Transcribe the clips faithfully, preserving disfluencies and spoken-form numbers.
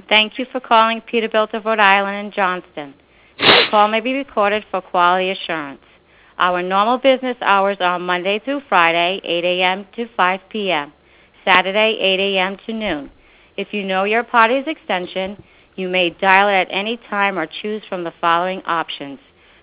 Thank you for calling Peterbilt of Rhode Island and Johnston. This call may be recorded for quality assurance. Our normal business hours are Monday through Friday, eight a.m. to five p.m., Saturday, eight a.m. to noon. If you know your party's extension, you may dial it at any time or choose from the following options.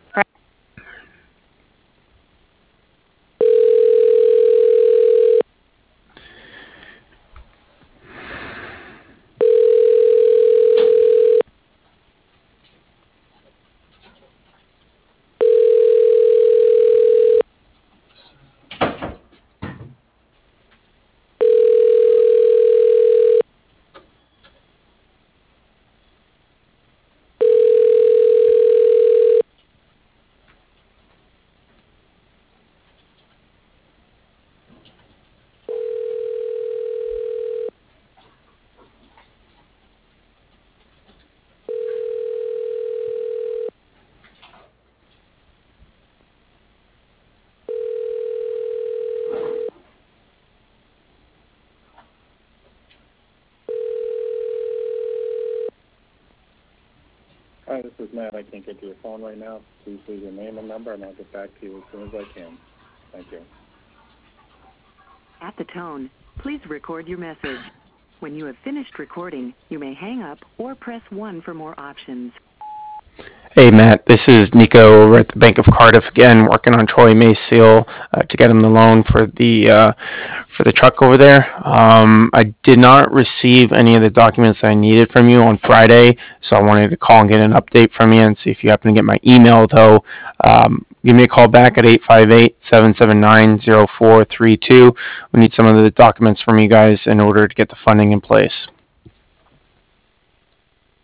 Hi, this is Matt. I can't get to your phone right now. Please leave your name and number, and I'll get back to you as soon as I can. Thank you. At the tone, please record your message. When you have finished recording, you may hang up or press one for more options. Hey Matt, this is Nico over at the Bank of Cardiff again, working on Troy Mayseal uh, to get him the loan for the uh, for the truck over there. Um, I did not receive any of the documents I needed from you on Friday, so I wanted to call and get an update from you and see if you happen to get my email. Though, um, give me a call back at eight five eight, seven seven nine, zero four three two. We need some of the documents from you guys in order to get the funding in place.